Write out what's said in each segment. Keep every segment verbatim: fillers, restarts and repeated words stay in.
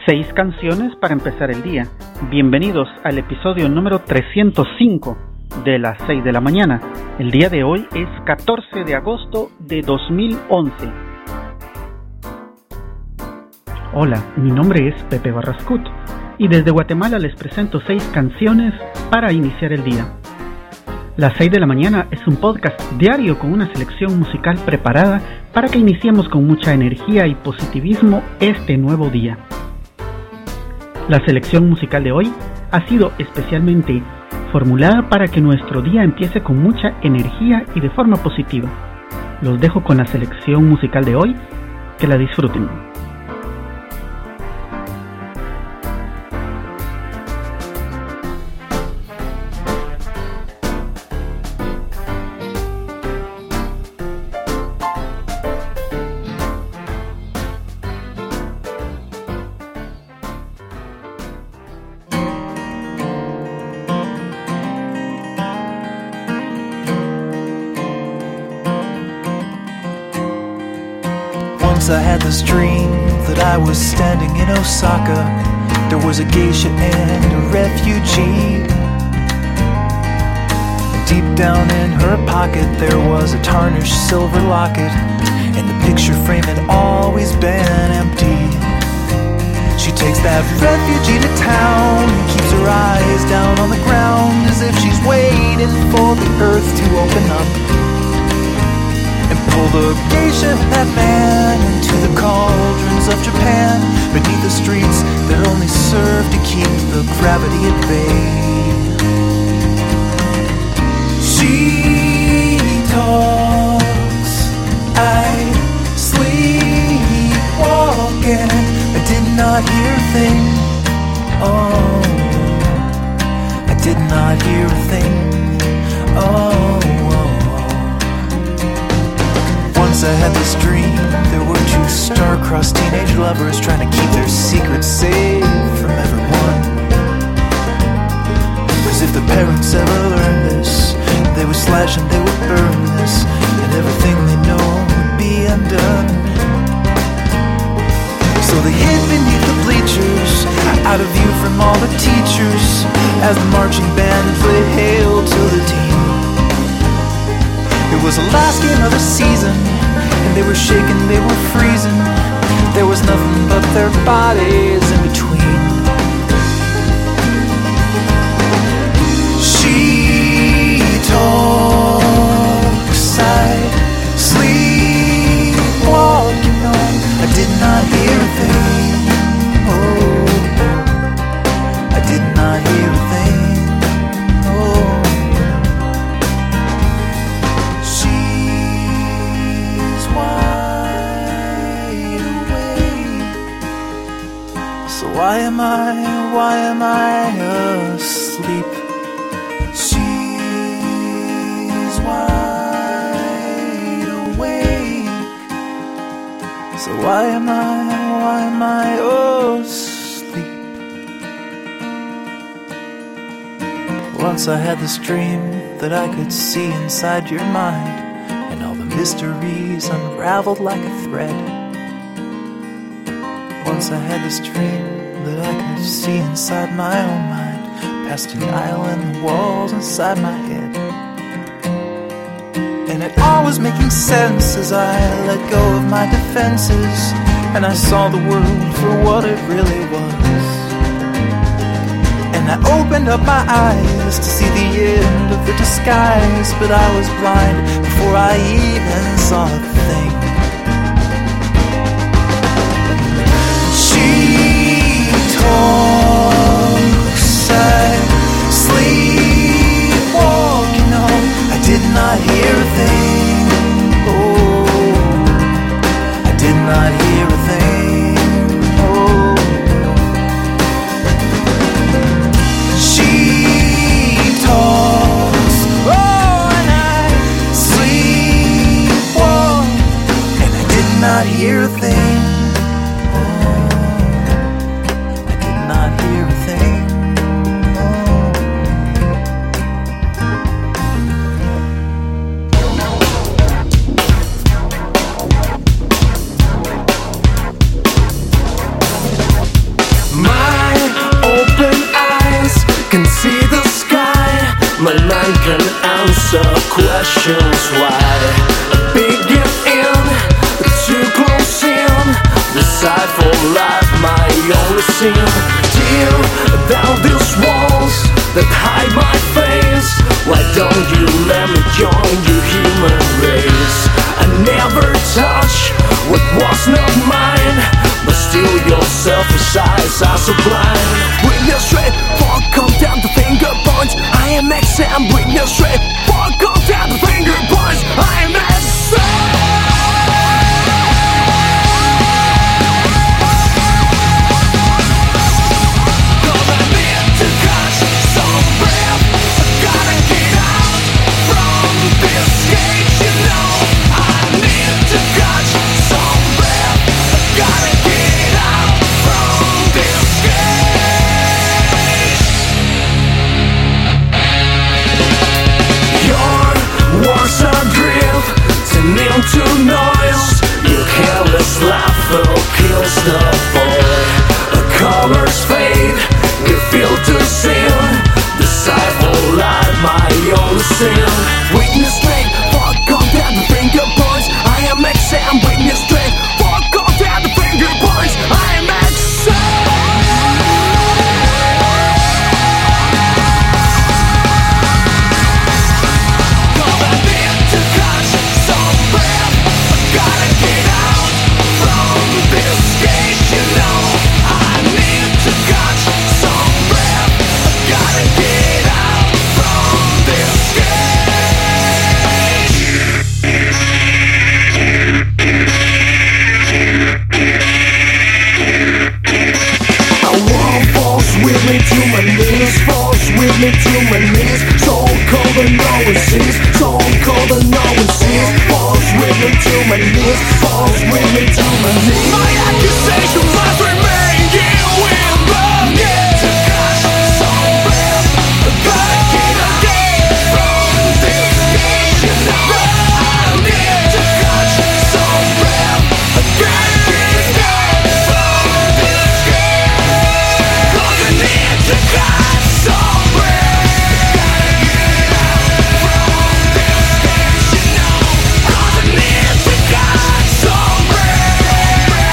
Seis canciones para empezar el día. Bienvenidos al episodio número trescientos cinco de las seis de la mañana. El día de hoy es catorce de agosto de dos mil once. Hola, mi nombre es Pepe Barrascut y desde Guatemala les presento seis canciones para iniciar el día. Las seis de la mañana es un podcast diario con una selección musical preparada para que iniciemos con mucha energía y positivismo este nuevo día. La selección musical de hoy ha sido especialmente formulada para que nuestro día empiece con mucha energía y de forma positiva. Los dejo con la selección musical de hoy, que la disfruten. Once I had this dream that I was standing in Osaka. There was a geisha and a refugee. Deep down in her pocket there was a tarnished silver locket, and the picture frame had always been empty. She takes that refugee to town and keeps her eyes down on the ground, as if she's waiting for the earth to open up and pull the geisha and that man into the cauldrons of Japan, beneath the streets that only serve to keep the gravity at bay. She talks, I sleep walking. I did not hear a thing. Oh, I did not hear a thing. Oh, once I had this dream. There were two star-crossed teenage lovers trying to keep their secrets safe from everyone. As if the parents ever learned this, they would slash and they would burn this, and everything they know would be undone. So they hid beneath the bleachers, out of view from all the teachers, as the marching band played Hail to the Team. It was the last game of the season, and they were shaking, they were freezing. There was nothing but their bodies in between. She talks, I sleep walking on. I did not hear a thing. Oh, I did not hear a thing. Oh, she's wide awake. So why am I, why am I asleep? She's wide awake. So why am I, why am I asleep? Once I had this dream that I could see inside your mind, and all the mysteries unraveled like a thread. Once I had this dream that I could see inside my own mind, past an aisle and the walls inside my head. And it all was making sense as I let go of my defenses, and I saw the world for what it really was. And I opened up my eyes to see the end of the disguise, but I was blind before I even saw a thing. She talks, I sleep walking on. I did not hear a thing. Oh, I did not hear a thing. Oh, she talks, oh, and I sleep walk, and I did not hear a thing. Oh, I did not hear questions why. Begin in, too close in, decide for life my only sin. Tear down these walls that hide my face. Why don't you let me join your human race? I never touch what was not mine, but still your selfish eyes are so blind. Bring your straight, fuck, come down the finger points. I am X M, bring your straight, fuck, come down the finger points. I am X M. To noise, your careless laughter kills the boy. The colors fade, we feel to sin. Decide for life, my own sin. Witness straight, fuck on down the finger points. I am X M, witness straight, fuck on down the finger points. I am X M. With me to my knees, falls with me to my knees. So cold and no one sees, so cold and no one sees. Falls with me to my knees, falls with me to my knees. My accusation must remain, you will burn. Need to catch some breath, gotta get away from this cage, you know. I need to catch some breath, gotta get away from this cage. I need to catch some breath, gotta get out from this cage, you know. 'Cause I need to catch some breath.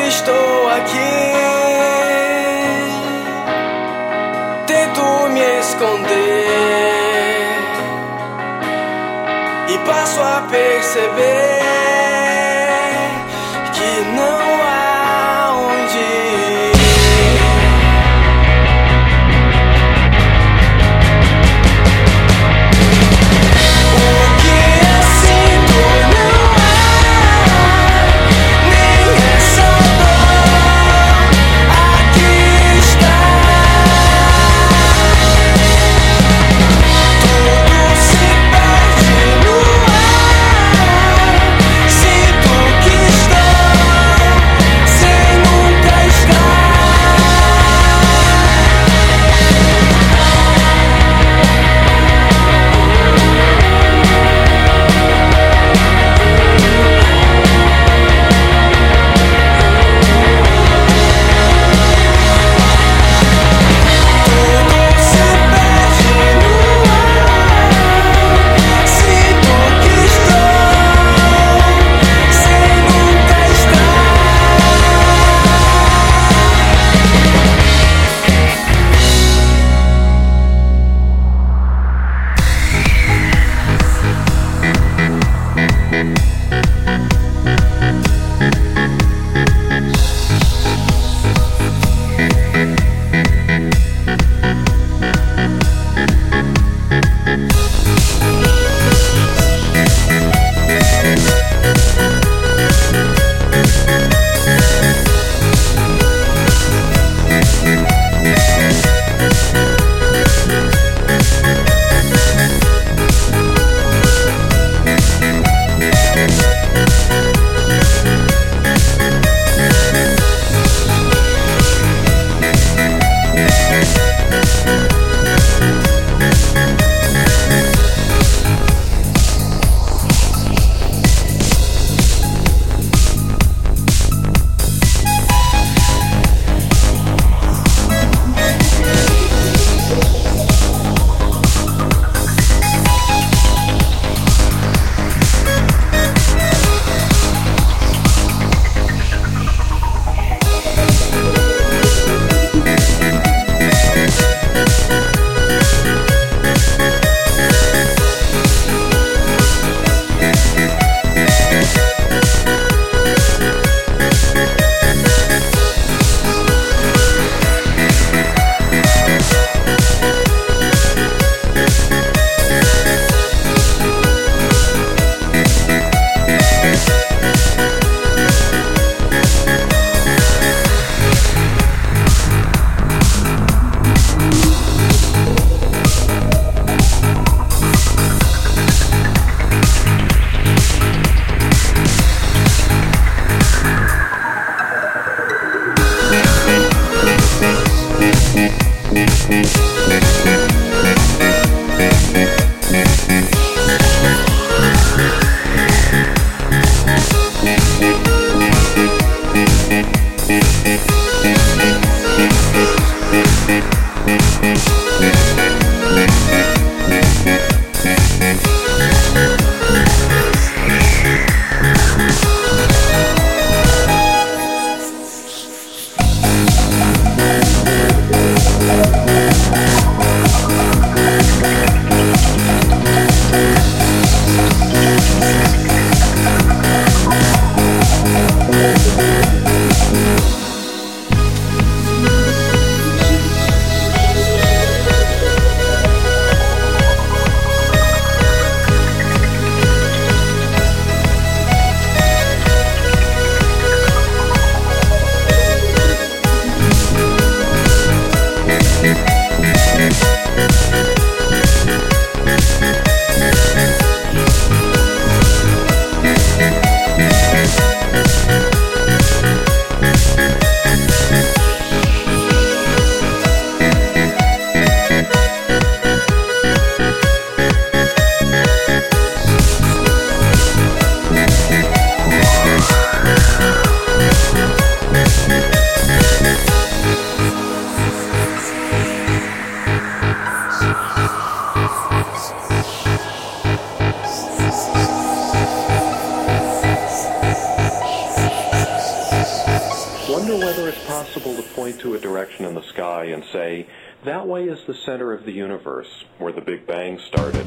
estou aqui. Tento me esconder e passo a perceber que não há onde ir. O que eu sinto não há, nem essa dor aqui está. Tudo se perde no ar. Wonder whether it's possible to point to a direction in the sky and say, that way is the center of the universe, where the Big Bang started.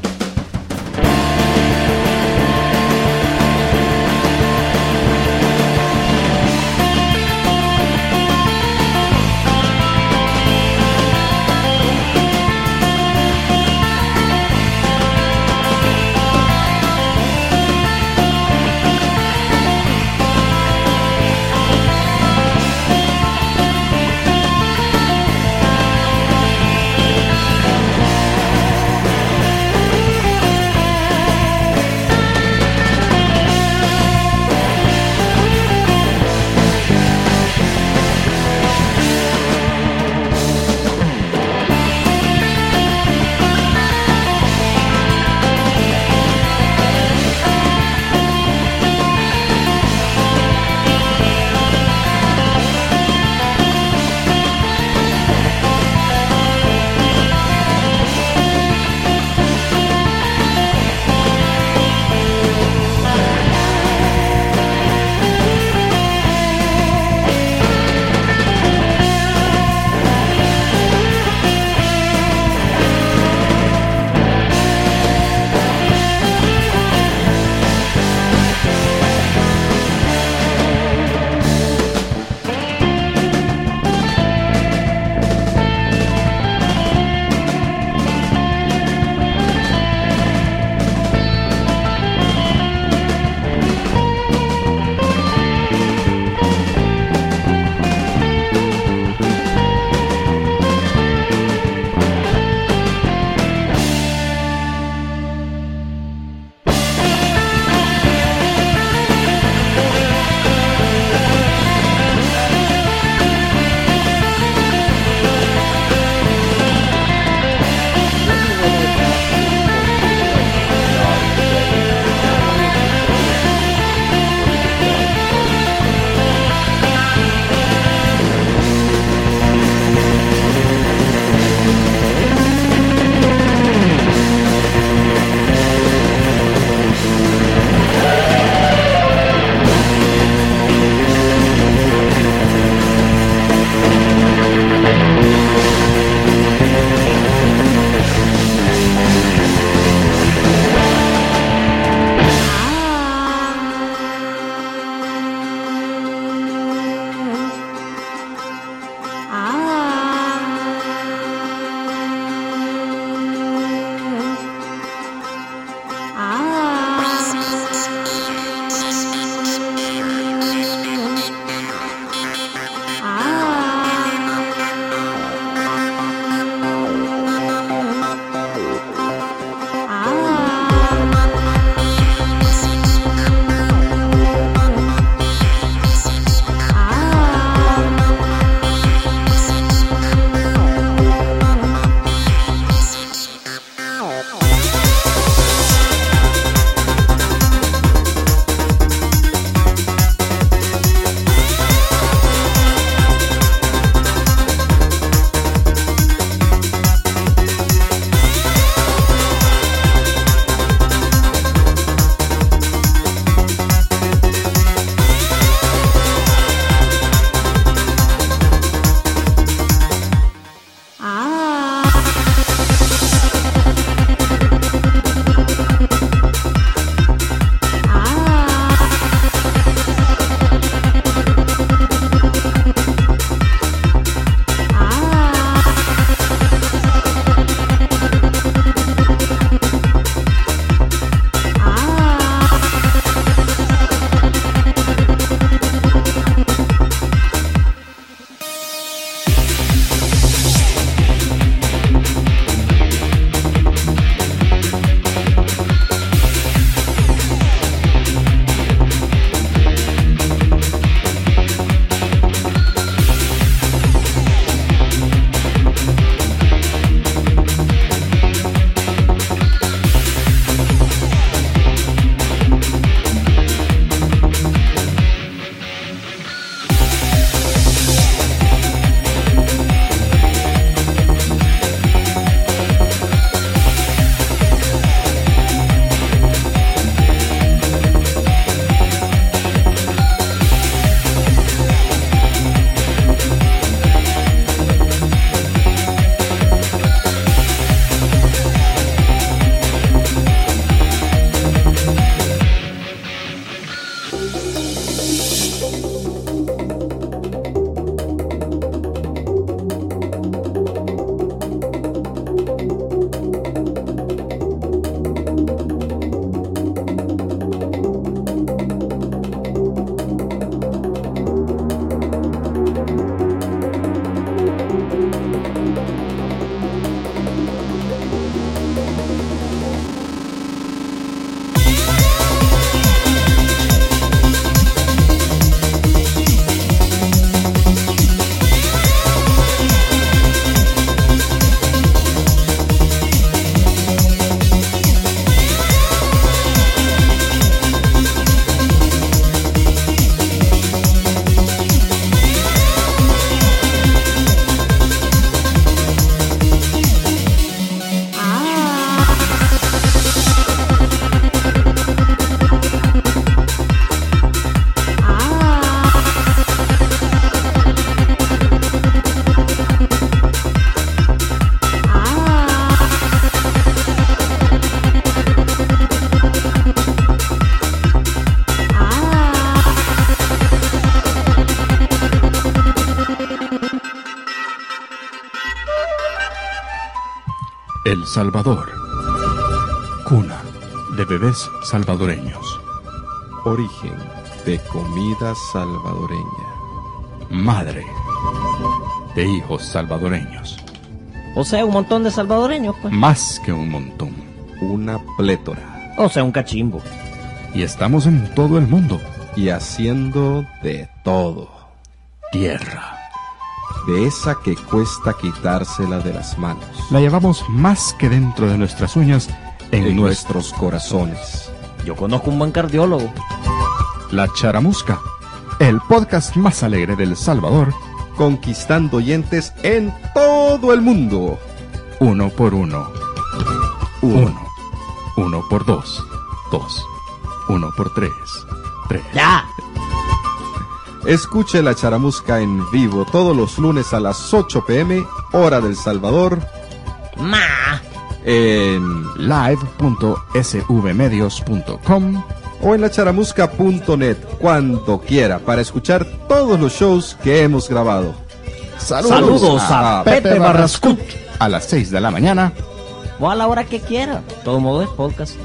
El Salvador, cuna de bebés salvadoreños. Origen de comida salvadoreña. Madre de hijos salvadoreños. O sea, un montón de salvadoreños, pues. Más que un montón. Una plétora. O sea, un cachimbo. Y estamos en todo el mundo. Y haciendo de todo. Tierra. De esa que cuesta quitársela de las manos. La llevamos más que dentro de nuestras uñas en, en nuestros nuestros corazones. Yo conozco un buen cardiólogo. La Charamusca, el podcast más alegre del Salvador, conquistando oyentes en todo el mundo. Uno por uno. Uno. Uno. Uno por dos. Dos. Uno por tres. Tres. ¡Ya! Escuche La Charamusca en vivo todos los lunes a las ocho pm, hora del Salvador. ¡Ma! En live punto s v medios punto com o en la charamusca punto net cuando quiera para escuchar todos los shows que hemos grabado. Saludos, Saludos a, a Pepe Barrascut a las seis de la mañana o a la hora que quiera. De todo modo es podcast.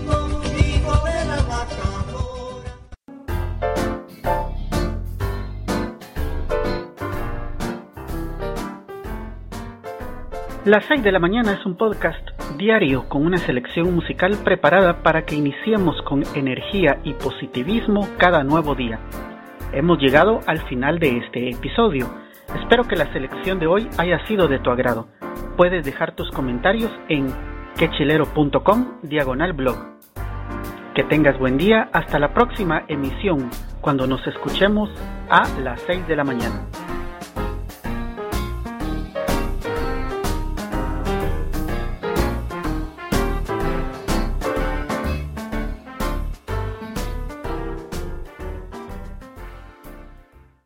Las seis de la mañana es un podcast diario con una selección musical preparada para que iniciemos con energía y positivismo cada nuevo día. Hemos llegado al final de este episodio. Espero que la selección de hoy haya sido de tu agrado. Puedes dejar tus comentarios en quechilero.com diagonal blog. Que tengas buen día hasta la próxima emisión cuando nos escuchemos a las seis de la mañana.